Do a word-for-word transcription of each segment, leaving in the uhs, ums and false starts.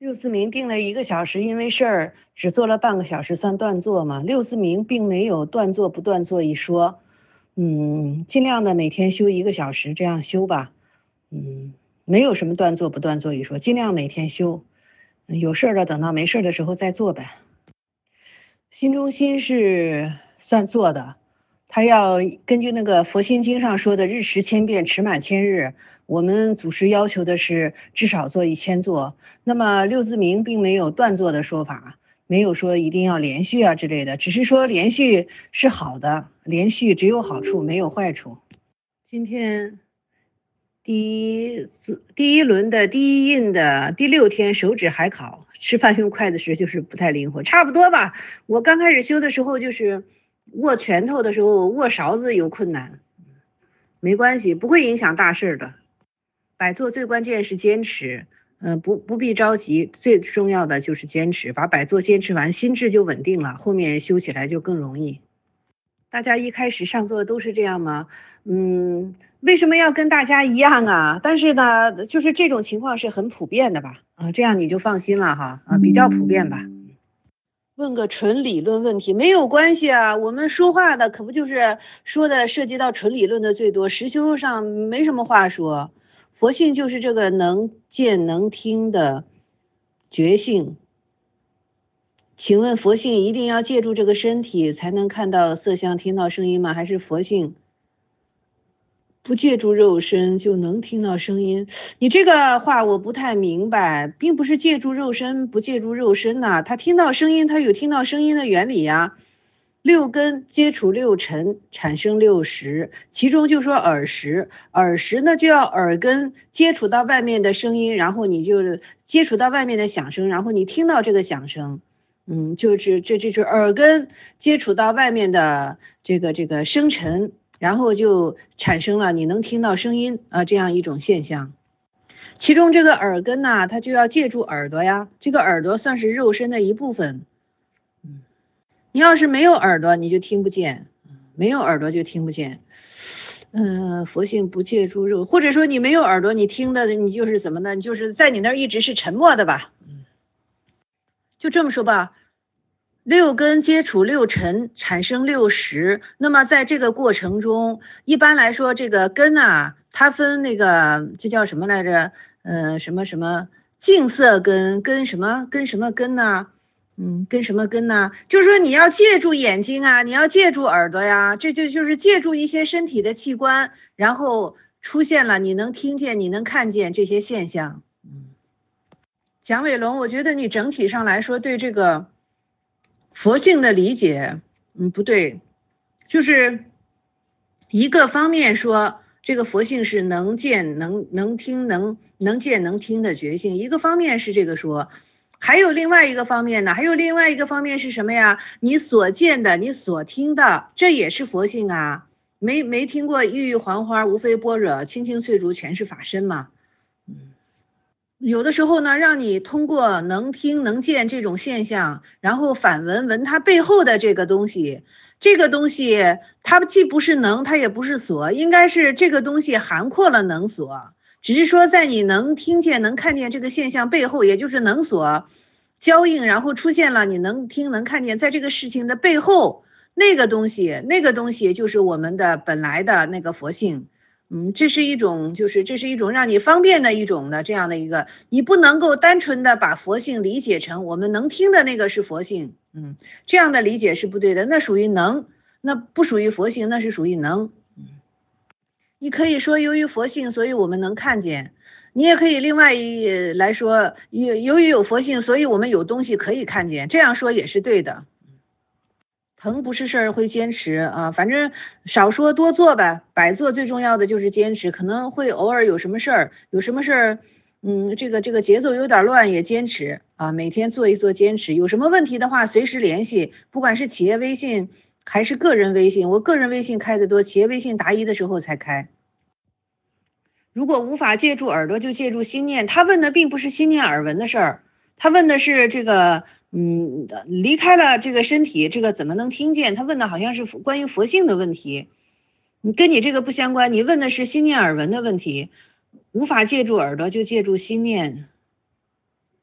六字明定了一个小时，因为事儿只做了半个小时，算断做嘛。六字明并没有断做不断做一说，嗯，尽量的每天修一个小时，这样修吧。嗯，没有什么断做不断做一说，尽量每天修。有事儿了，等到没事儿的时候再做呗。心中心是算做的，他要根据那个佛心经上说的日食千变，持满千日。我们祖师要求的是至少做一千座，那么六字明并没有断做的说法，没有说一定要连续啊之类的，只是说连续是好的，连续只有好处没有坏处。今天第一第一轮的第一印的第六天，手指还考，吃饭用筷子时就是不太灵活，差不多吧。我刚开始修的时候就是握拳头的时候握勺子有困难，没关系，不会影响大事的。摆坐最关键是坚持，嗯、呃，不不必着急，最重要的就是坚持，把摆坐坚持完，心智就稳定了，后面修起来就更容易。大家一开始上座都是这样吗？嗯，为什么要跟大家一样啊？但是呢，就是这种情况是很普遍的吧？啊，这样你就放心了哈，啊，比较普遍吧。问个纯理论问题没有关系啊，我们说话的可不就是说的涉及到纯理论的最多，实修上没什么话说。佛性就是这个能见能听的觉性。请问佛性一定要借助这个身体才能看到色相听到声音吗？还是佛性不借助肉身就能听到声音？你这个话我不太明白，并不是借助肉身不借助肉身呐、啊，他听到声音，他有听到声音的原理呀、啊。六根接触六尘，产生六识，其中就说耳识，耳识呢就要耳根接触到外面的声音，然后你就接触到外面的响声，然后你听到这个响声，嗯，就是这这就是耳根接触到外面的这个这个声尘，然后就产生了你能听到声音啊、呃、这样一种现象。其中这个耳根呢，它就要借助耳朵呀，这个耳朵算是肉身的一部分。你要是没有耳朵，你就听不见；没有耳朵就听不见。嗯、呃，佛性不借助肉，或者说你没有耳朵，你听的你就是怎么呢？你就是在你那儿一直是沉默的吧？就这么说吧。六根接触六尘，产生六识。那么在这个过程中，一般来说，这个根啊，它分那个这叫什么来着？呃，什么什么净色根，根什么根什么根呢？嗯，跟什么跟呢？就是说你要借助眼睛啊，你要借助耳朵呀，这就就是借助一些身体的器官，然后出现了你能听见、你能看见这些现象。嗯，蒋伟龙，我觉得你整体上来说对这个佛性的理解，嗯，不对，就是一个方面说这个佛性是能见、能能听、能能见、能听的觉性，一个方面是这个说。还有另外一个方面呢，还有另外一个方面是什么呀？你所见的，你所听的，这也是佛性啊。没没听过郁郁黄花无非般若，青青翠竹全是法身嘛。嗯，有的时候呢，让你通过能听能见这种现象，然后反闻闻它背后的这个东西。这个东西它既不是能，它也不是所，应该是这个东西涵括了能所。只是说在你能听见能看见这个现象背后，也就是能所交映，然后出现了你能听能看见，在这个事情的背后那个东西，那个东西就是我们的本来的那个佛性。嗯，这是一种就是这是一种让你方便的一种的这样的一个，你不能够单纯的把佛性理解成我们能听的那个是佛性。嗯，这样的理解是不对的，那属于能，那不属于佛性，那是属于能。你可以说由于佛性，所以我们能看见。你也可以另外一来说，由由于有佛性，所以我们有东西可以看见。这样说也是对的。疼不是事儿，会坚持啊，反正少说多做呗。摆坐最重要的就是坚持，可能会偶尔有什么事儿，有什么事儿，嗯，这个这个节奏有点乱也坚持啊，每天做一做坚持。有什么问题的话，随时联系，不管是企业微信还是个人微信，我个人微信开的多，企业微信答疑的时候才开。如果无法借助耳朵，就借助心念。他问的并不是心念耳闻的事儿，他问的是这个，嗯，离开了这个身体，这个怎么能听见？他问的好像是关于佛性的问题，你跟你这个不相关。你问的是心念耳闻的问题，无法借助耳朵，就借助心念。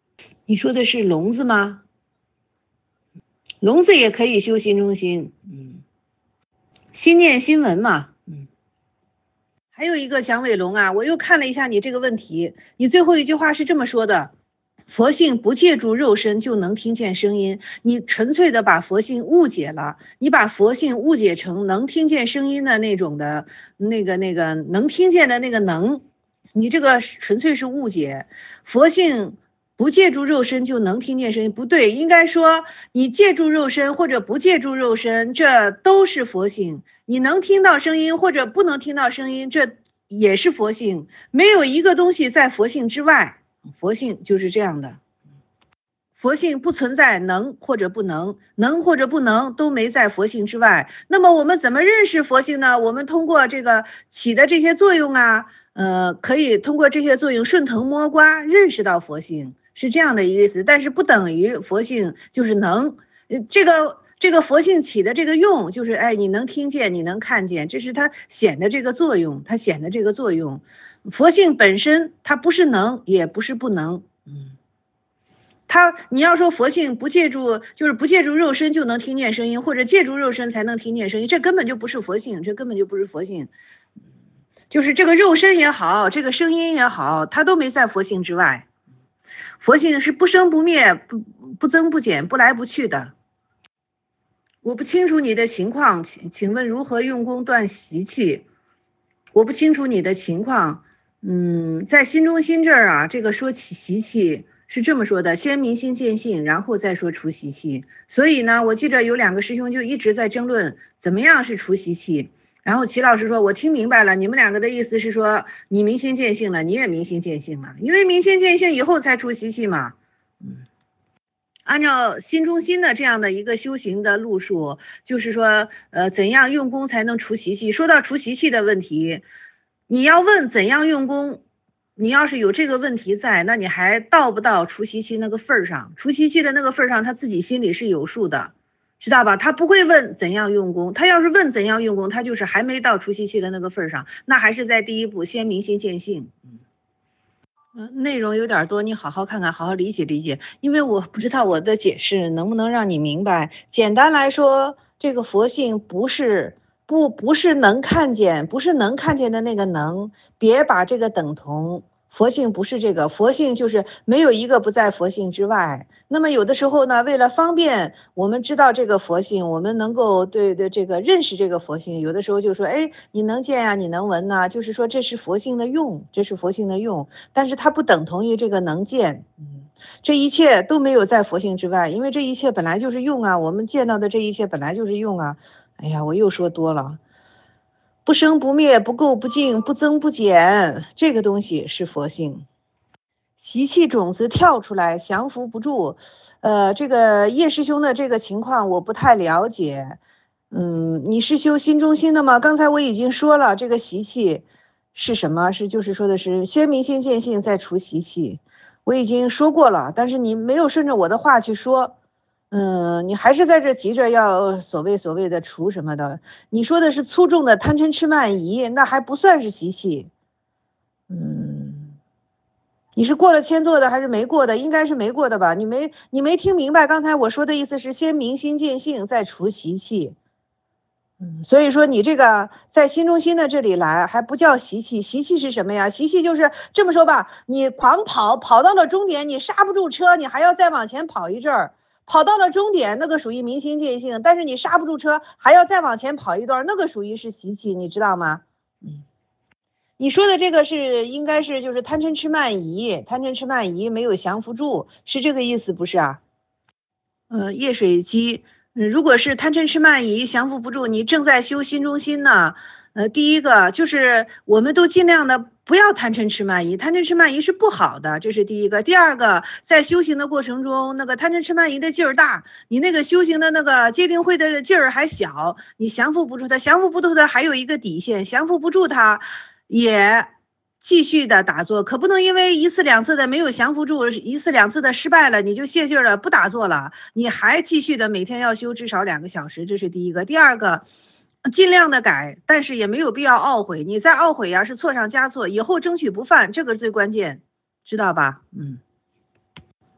你说的是聋子吗？聋子也可以修心中心，嗯，心念心闻嘛，嗯。还有一个蒋伟龙啊，我又看了一下你这个问题，你最后一句话是这么说的：佛性不借助肉身就能听见声音，你纯粹的把佛性误解了，你把佛性误解成能听见声音的那种的那个那个能听见的那个能，你这个纯粹是误解。佛性不借助肉身就能听见声音，不对，应该说你借助肉身或者不借助肉身，这都是佛性。你能听到声音或者不能听到声音，这也是佛性，没有一个东西在佛性之外，佛性就是这样的。佛性不存在能或者不能，能或者不能都没在佛性之外。那么我们怎么认识佛性呢？我们通过这个起的这些作用啊，呃，可以通过这些作用顺藤摸瓜认识到佛性，是这样的意思。但是不等于佛性就是能，这个这个佛性起的这个用，就是哎，你能听见，你能看见，这是它显的这个作用，它显的这个作用。佛性本身它不是能，也不是不能，嗯。他，你要说佛性不借助，就是不借助肉身就能听见声音，或者借助肉身才能听见声音，这根本就不是佛性，这根本就不是佛性。就是这个肉身也好，这个声音也好，它都没在佛性之外。佛性是不生不灭，不不增不减，不来不去的。我不清楚你的情况，请请问如何用功断习气？我不清楚你的情况，嗯，在心中心这儿啊，这个说起习气。是这么说的，先明心见性，然后再说除习气。所以呢，我记得有两个师兄就一直在争论怎么样是除习气。然后齐老师说，我听明白了，你们两个的意思是说，你明心见性了，你也明心见性了，因为明心见性以后才除习气嘛。嗯，按照心中心的这样的一个修行的路数，就是说，呃，怎样用功才能除习气？说到除习气的问题，你要问怎样用功。你要是有这个问题在，那你还到不到除习气那个份儿上？除习气的那个份儿上，他自己心里是有数的，知道吧？他不会问怎样用功，他要是问怎样用功，他就是还没到除习气的那个份儿上，那还是在第一步先明心见性。嗯，内容有点多，你好好看看，好好理解理解，因为我不知道我的解释能不能让你明白。简单来说，这个佛性不是不不是能看见，不是能看见的那个能，别把这个等同。佛性不是这个，佛性就是没有一个不在佛性之外。那么有的时候呢，为了方便我们知道这个佛性，我们能够对对这个认识这个佛性，有的时候就说，哎，你能见呀、啊，你能闻呐、啊，就是说这是佛性的用，这是佛性的用，但是它不等同于这个能见。嗯，这一切都没有在佛性之外，因为这一切本来就是用啊，我们见到的这一切本来就是用啊。哎呀，我又说多了。不生不灭，不垢不净，不增不减，这个东西是佛性。习气种子跳出来，降服不住。呃，这个叶师兄的这个情况我不太了解。嗯，你是修心中心的吗？刚才我已经说了，这个习气是什么？是就是说的是先明心见性，再除习气。我已经说过了，但是你没有顺着我的话去说。嗯，你还是在这急着要所谓所谓的除什么的，你说的是粗重的贪嗔痴慢疑，那还不算是习气。嗯，你是过了千座的还是没过的？应该是没过的吧？你没你没听明白刚才我说的意思是先明心见性，再除习气。嗯，所以说你这个在心中心的这里来还不叫习气，习气是什么呀？习气就是这么说吧，你狂跑跑到了终点，你刹不住车，你还要再往前跑一阵儿。跑到了终点，那个属于明心见性，但是你刹不住车，还要再往前跑一段，那个属于是习气，你知道吗？嗯，你说的这个是应该是就是贪嗔痴慢疑，贪嗔痴慢疑没有降服住，是这个意思不是啊？呃，叶水鸡，嗯，如果是贪嗔痴慢疑降服不住，你正在修心中心呢。呃，第一个就是我们都尽量的不要贪嗔痴慢疑，贪嗔痴慢疑是不好的，这是第一个。第二个，在修行的过程中，那个贪嗔痴慢疑的劲儿大，你那个修行的那个戒定慧的劲儿还小，你降服不住它，降服不住它还有一个底线，降服不住它也继续的打坐，可不能因为一次两次的没有降服住，一次两次的失败了，你就泄劲了，不打坐了，你还继续的每天要修至少两个小时，这是第一个。第二个，尽量的改，但是也没有必要懊悔，你再懊悔呀是错上加错，以后争取不犯，这个最关键，知道吧？嗯。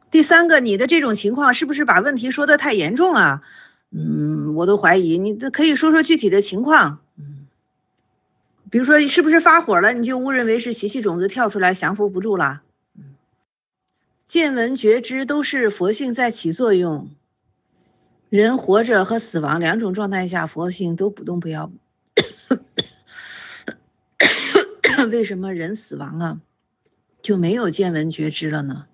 第三个，你的这种情况是不是把问题说得太严重啊？嗯，我都怀疑，你可以说说具体的情况。嗯，比如说是不是发火了，你就误认为是习气种子跳出来降服不住了。嗯，见闻觉知都是佛性在起作用，人活着和死亡两种状态下，佛性都不动不摇。为什么人死亡了就没有见闻觉知了呢？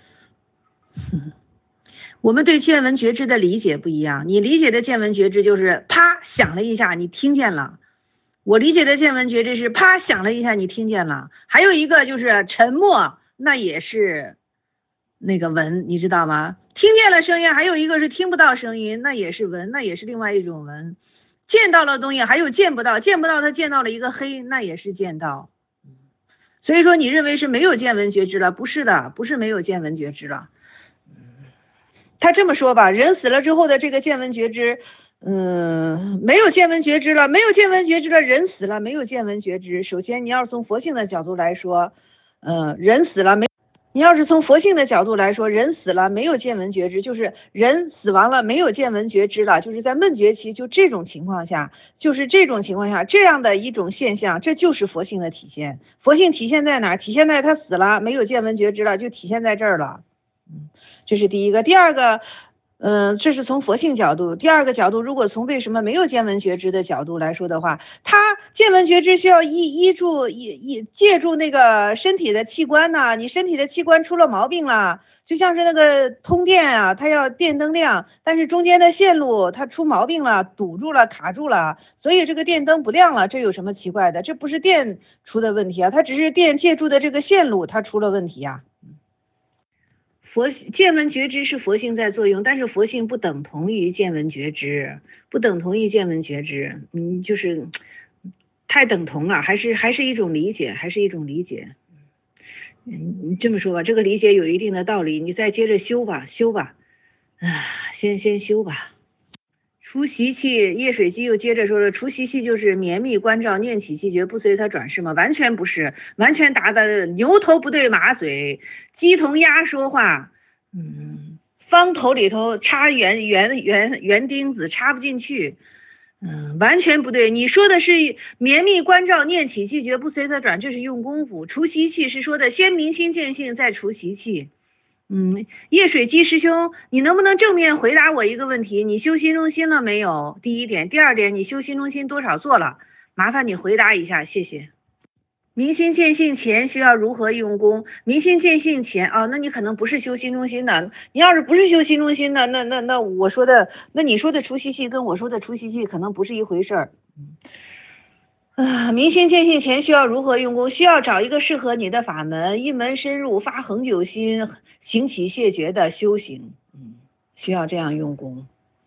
我们对见闻觉知的理解不一样，你理解的见闻觉知就是啪响了一下你听见了，我理解的见闻觉知是啪响了一下你听见了，还有一个就是沉默，那也是那个闻，你知道吗？听见了声音，还有一个是听不到声音，那也是闻，那也是另外一种闻。见到了东西，还有见不到，见不到他见到了一个黑，那也是见到。所以说你认为是没有见闻觉知了，不是的，不是没有见闻觉知了。他这么说吧，人死了之后的这个见闻觉知，嗯，没有见闻觉知了，没有见闻觉知了，人死了没有见闻觉知。首先你要是从佛性的角度来说，嗯，人死了没，你要是从佛性的角度来说，人死了没有见闻觉知，就是人死亡了没有见闻觉知了，就是在闷觉期，就这种情况下，就是这种情况下这样的一种现象，这就是佛性的体现。佛性体现在哪？体现在他死了没有见闻觉知了，就体现在这儿了。嗯，这是第一个。第二个，嗯、呃，这是从佛性角度。第二个角度，如果从为什么没有见闻觉知的角度来说的话，他见闻觉知需要依依住依依借助那个身体的器官呢、啊，你身体的器官出了毛病了，就像是那个通电啊，它要电灯亮，但是中间的线路它出毛病了，堵住了，卡住了，所以这个电灯不亮了，这有什么奇怪的？这不是电出的问题啊，它只是电借助的这个线路它出了问题啊。佛见闻觉知是佛性在作用，但是佛性不等同于见闻觉知，不等同于见闻觉知，嗯，就是太等同了，还是还是一种理解，还是一种理解。嗯，你这么说吧，这个理解有一定的道理，你再接着修吧，修吧，啊，先先修吧。除习气，叶水机又接着说了，除习气就是绵密关照，念起气觉，不随它转世吗？完全不是，完全答的牛头不对马嘴，鸡同鸭说话，嗯，方头里头插圆圆圆圆钉子，插不进去，嗯，完全不对。你说的是绵密关照，念起气觉，不随它转，这是用功夫。除习气是说的先明心见性，再除习气。嗯，叶水基师兄，你能不能正面回答我一个问题？你修心中心了没有？第一点，第二点，你修心中心多少做了？麻烦你回答一下，谢谢。明心见性前需要如何用功？明心见性前啊，那你可能不是修心中心的。你要是不是修心中心的，那那那我说的，那你说的除习气跟我说的除习气可能不是一回事儿。啊，明心见性前需要如何用功？需要找一个适合你的法门，一门深入发恒久心，行起谢绝的修行。嗯，需要这样用功。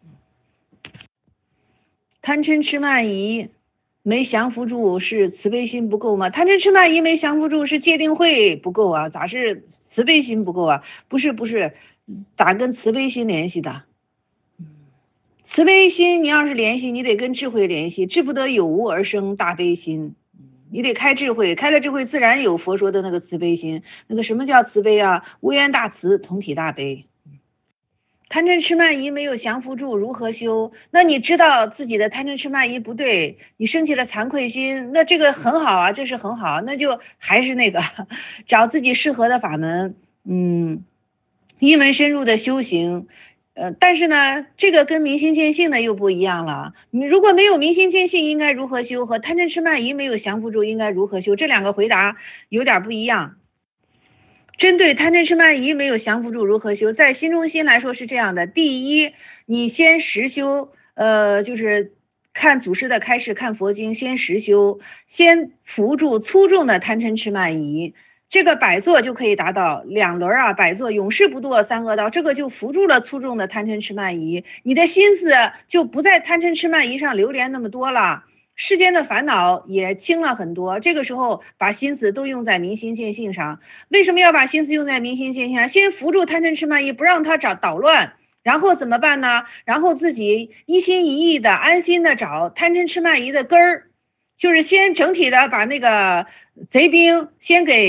贪嗔痴慢疑没降服住，是慈悲心不够吗？贪嗔痴慢疑没降服住，是戒定慧不够啊？咋是慈悲心不够啊？不是不是，咋跟慈悲心联系的？慈悲心你要是联系，你得跟智慧联系，智不得有无而生大悲心，你得开智慧，开了智慧自然有佛说的那个慈悲心。那个什么叫慈悲啊？无缘大慈，同体大悲。贪嗔痴慢疑没有降服住，如何修？那你知道自己的贪嗔痴慢疑不对，你升起了惭愧心，那这个很好啊，这是很好，那就还是那个找自己适合的法门，嗯，一门深入的修行。呃，但是呢，这个跟明心见性的又不一样了。你如果没有明心见性，应该如何修？和贪嗔痴慢疑没有降服住，应该如何修？这两个回答有点不一样。针对贪嗔痴慢疑没有降服住，如何修？在心中心来说是这样的：第一，你先实修，呃，就是看祖师的开示，看佛经，先实修，先扶住粗重的贪嗔痴慢疑。这个百座就可以达到两轮啊，百座永世不堕三恶道，这个就扶住了粗重的贪嗔痴慢疑，你的心思就不在贪嗔痴慢疑上流连那么多了，世间的烦恼也轻了很多。这个时候把心思都用在明心见性上。为什么要把心思用在明心见性上？先扶住贪嗔痴慢疑，不让它找捣乱，然后怎么办呢？然后自己一心一意的安心的找贪嗔痴慢疑的根儿，就是先整体的把那个贼兵先给打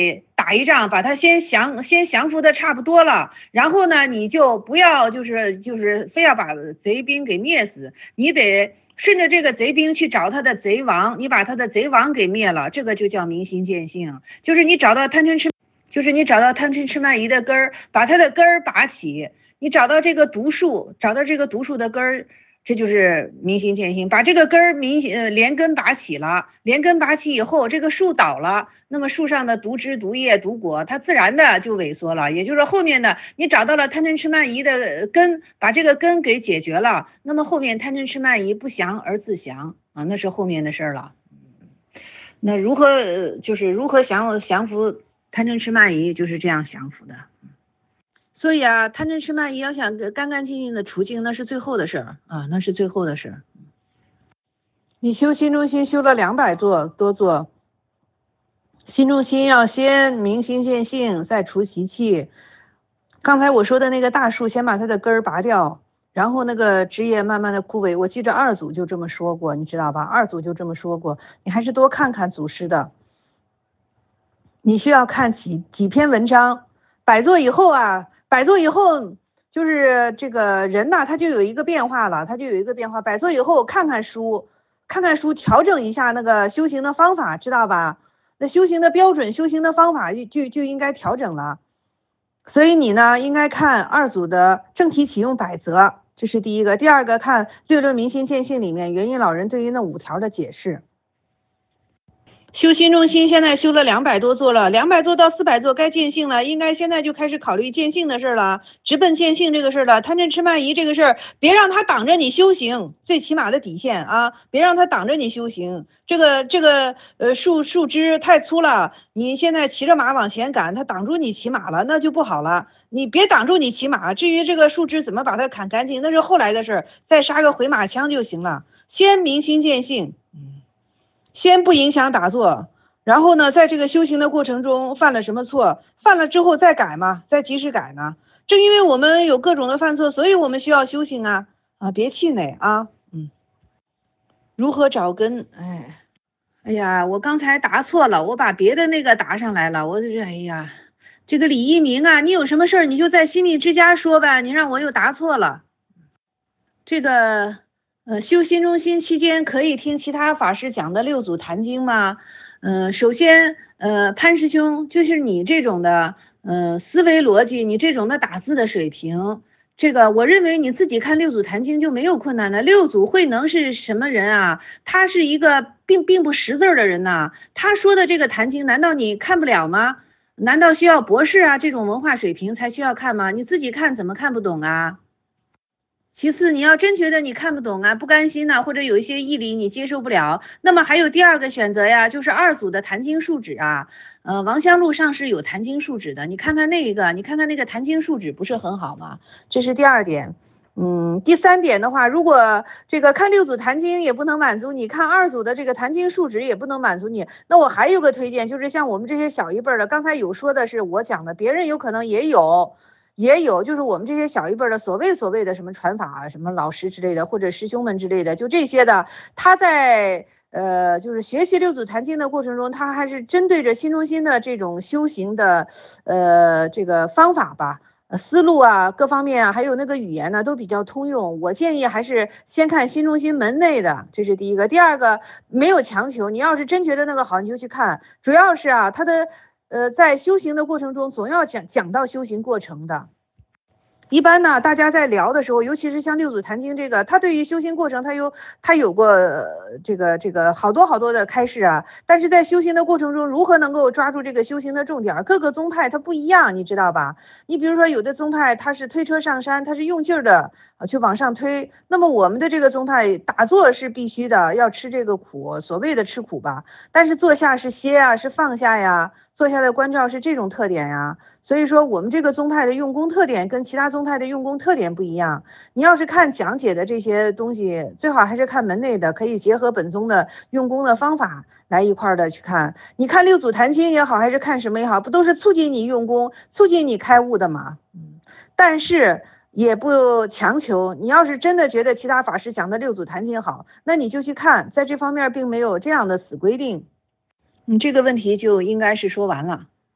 打一仗，把他先降先降服的差不多了，然后呢，你就不要就是就是非要把贼兵给灭死，你得顺着这个贼兵去找他的贼王，你把他的贼王给灭了，这个就叫明心见性，就是你找到贪嗔痴，就是你找到贪嗔痴慢疑的根儿，把他的根儿拔起，你找到这个毒树，找到这个毒树的根儿。这就是明心见性，把这个根儿明呃连根拔起了，连根拔起以后，这个树倒了，那么树上的毒枝、毒叶、毒果，它自然的就萎缩了。也就是后面的你找到了贪嗔痴慢疑的根，把这个根给解决了，那么后面贪嗔痴慢疑不降而自降啊，那是后面的事了。那如何就是如何降降服贪嗔痴慢疑，就是这样降服的。所以啊，贪嗔痴慢疑要想干干净净的除净，那是最后的事儿啊，那是最后的事儿。你修心中心修了两百座多座，心中心要先明心见性，再除习气。刚才我说的那个大树，先把它的根儿拔掉，然后那个枝叶慢慢的枯萎。我记着二祖就这么说过，你知道吧？二祖就这么说过，你还是多看看祖师的。你需要看几几篇文章，百座以后啊。百座以后，就是这个人呐，他就有一个变化了，他就有一个变化。百座以后，看看书，看看书，调整一下那个修行的方法，知道吧？那修行的标准、修行的方法就就就应该调整了。所以你呢，应该看二祖的正体启用百则，这是第一个。第二个，看六论明心见性里面元音老人对于那五条的解释。修心中心现在修了两百多座了，两百座到四百座该见性了，应该现在就开始考虑见性的事了，直奔见性这个事了。贪嗔痴慢疑这个事儿，别让他挡着你修行，最起码的底线啊，别让他挡着你修行。这个这个呃树树枝太粗了，你现在骑着马往前赶，他挡住你骑马了，那就不好了。你别挡住你骑马，至于这个树枝怎么把它砍干净，那是后来的事，再杀个回马枪就行了。先明心见性。先不影响打坐，然后呢，在这个修行的过程中犯了什么错，犯了之后再改嘛，再及时改呢。正因为我们有各种的犯错，所以我们需要修行啊啊！别气馁啊，嗯。如何找根？哎，哎呀，我刚才答错了，我把别的那个答上来了，我这哎呀，这个李一鸣啊，你有什么事儿你就在心理之家说吧，你让我又答错了。这个。呃，修心中心期间可以听其他法师讲的六祖坛经吗？嗯、呃，首先，呃，潘师兄，就是你这种的，嗯、呃，思维逻辑，你这种的打字的水平，这个我认为你自己看六祖坛经就没有困难的。六祖慧能是什么人啊？他是一个并并不识字的人呐、啊。他说的这个坛经，难道你看不了吗？难道需要博士啊这种文化水平才需要看吗？你自己看怎么看不懂啊？其次，你要真觉得你看不懂啊，不甘心呐、啊，或者有一些义理你接受不了，那么还有第二个选择呀，就是二祖的坛经述旨啊。呃，王香录上是有坛经述旨的，你看看那一个，你看看那个坛经述旨不是很好吗？这是第二点。嗯，第三点的话，如果这个看六祖坛经也不能满足你，看二祖的这个坛经述旨也不能满足你，那我还有个推荐，就是像我们这些小一辈的，刚才有说的是我讲的，别人有可能也有。也有，就是我们这些小一辈的所谓所谓的什么传法、什么老师之类的，或者师兄们之类的，就这些的，他在呃，就是学习六祖坛经的过程中，他还是针对着心中心的这种修行的呃这个方法吧、呃、思路啊，各方面啊，还有那个语言呢，都比较通用。我建议还是先看心中心门内的，这是第一个。第二个，没有强求，你要是真觉得那个好，你就去看。主要是啊，他的。呃，在修行的过程中，总要讲讲到修行过程的。一般呢，大家在聊的时候，尤其是像六祖坛经这个，他对于修行过程，他有他有过、呃、这个这个好多好多的开示啊。但是在修行的过程中，如何能够抓住这个修行的重点？各个宗派它不一样，你知道吧？你比如说，有的宗派它是推车上山，它是用劲儿的呃去往上推。那么我们的这个宗派打坐是必须的，要吃这个苦，所谓的吃苦吧。但是坐下是歇啊，是放下呀。坐下的关照是这种特点呀，所以说我们这个宗派的用功特点跟其他宗派的用功特点不一样。你要是看讲解的这些东西，最好还是看门内的，可以结合本宗的用功的方法来一块儿的去看。你看六祖坛经也好，还是看什么也好，不都是促进你用功、促进你开悟的吗？嗯，但是也不强求。你要是真的觉得其他法师讲的六祖坛经好，那你就去看，在这方面并没有这样的死规定。嗯，这个问题就应该是说完了。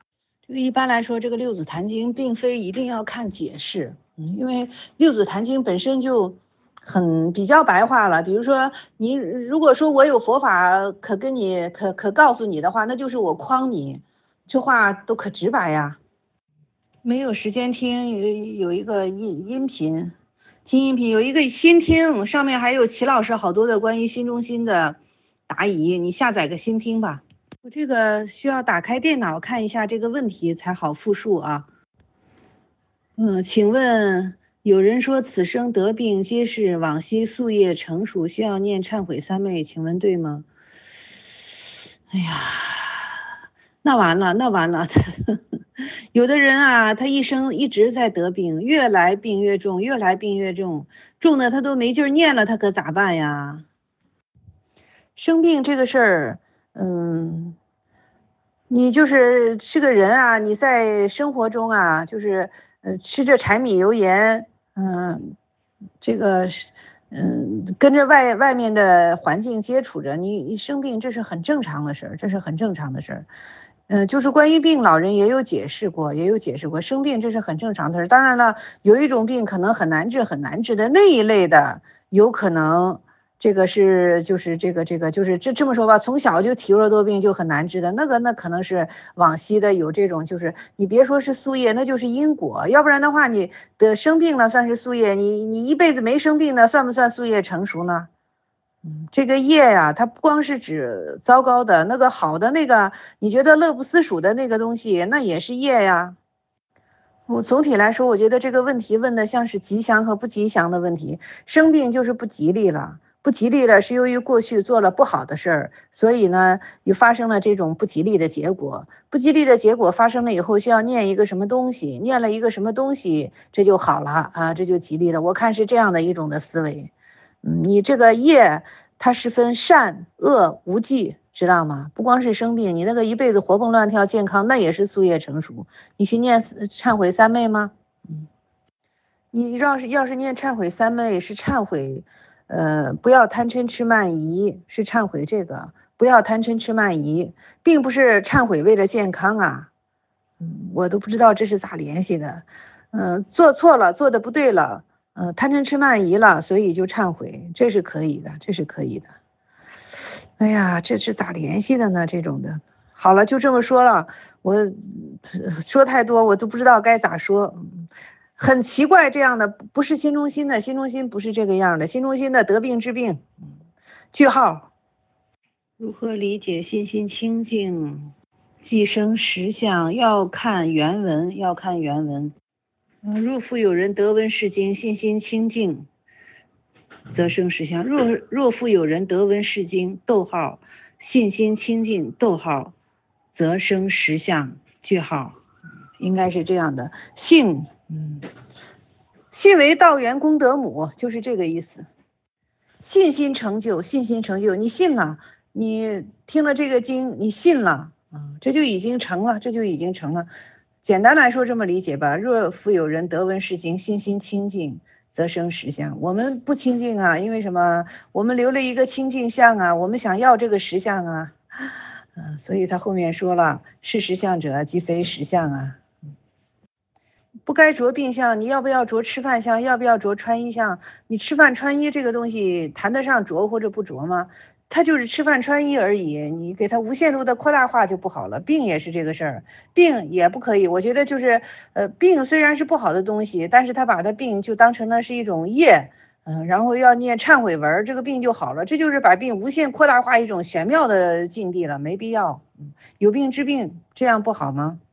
这个一般来说，这个六祖坛经并非一定要看解释，嗯，因为六祖坛经本身就很比较白话了。比如说，你如果说我有佛法可跟你可可告诉你的话，那就是我诓你，这话都可直白呀。没有时间听，有有一个音音频，听音频有一个新听，上面还有齐老师好多的关于新中心的答疑，你下载个新听吧。我这个需要打开电脑看一下这个问题才好复述啊。嗯，请问有人说此生得病皆是往昔宿业成熟，需要念忏悔三昧，请问对吗？哎呀，那完了，那完了。有的人啊，他一生一直在得病，越来病越重，越来病越重，重的他都没劲儿念了，他可咋办呀？生病这个事儿，嗯，你就是是个人啊，你在生活中啊，就是呃吃着柴米油盐，嗯，这个嗯跟着外外面的环境接触着，你你生病这是很正常的事儿，这是很正常的事儿。嗯、呃，就是关于病，老人也有解释过，也有解释过，生病这是很正常的事。当然了，有一种病可能很难治，很难治的那一类的，有可能这个是就是这个这个就是这这么说吧，从小就体弱多病就很难治的，那个那可能是往昔的有这种，就是你别说是宿业，那就是因果，要不然的话你得生病了算是宿业，你你一辈子没生病呢，算不算宿业成熟呢？这个业呀、啊，它不光是指糟糕的，那个好的那个，你觉得乐不思蜀的那个东西，那也是业呀。我总体来说，我觉得这个问题问的像是吉祥和不吉祥的问题。生病就是不吉利了，不吉利了是由于过去做了不好的事儿，所以呢，又发生了这种不吉利的结果。不吉利的结果发生了以后，需要念一个什么东西，念了一个什么东西，这就好了啊，这就吉利了。我看是这样的一种的思维。嗯，你这个业它是分善恶无忌，知道吗？不光是生病，你那个一辈子活蹦乱跳健康，那也是宿业成熟。你去念忏悔三昧吗？嗯，你要是要是念忏悔三昧是忏悔，呃，不要贪嗔痴慢疑，是忏悔这个，不要贪嗔痴慢疑，并不是忏悔为了健康啊。嗯，我都不知道这是咋联系的。嗯、呃，做错了，做的不对了。呃，贪嗔痴慢疑了，所以就忏悔，这是可以的，这是可以的。哎呀，这是咋联系的呢？这种的，好了，就这么说了。我说太多，我都不知道该咋说。很奇怪，这样的不是新中心的，新中心不是这个样的，新中心的得病治病。句号。如何理解信心清净寄生实相？要看原文，要看原文。若复有人得闻是经，信心清净，则生实相。若若复有人得闻是经，逗号，信心清净，逗号，则生实相。句号，应该是这样的。信，嗯，信为道源功德母，就是这个意思。信心成就，信心成就，你信了，你听了这个经，你信了，嗯，这就已经成了，这就已经成了。简单来说这么理解吧，若复有人得闻是经，信心清净，则生实相。我们不清净啊，因为什么？我们留了一个清净相啊，我们想要这个实相啊，嗯，所以他后面说了，是实相者即非实相啊。不该着病相，你要不要着吃饭相？要不要着穿衣相？你吃饭穿衣这个东西谈得上着或者不着吗？他就是吃饭穿衣而已，你给他无限度的扩大化就不好了。病也是这个事儿，病也不可以。我觉得就是呃，病虽然是不好的东西，但是他把他病就当成了是一种业，嗯、呃，然后要念忏悔文，这个病就好了。这就是把病无限扩大化一种玄妙的境地了，没必要。嗯，有病治病，这样不好吗？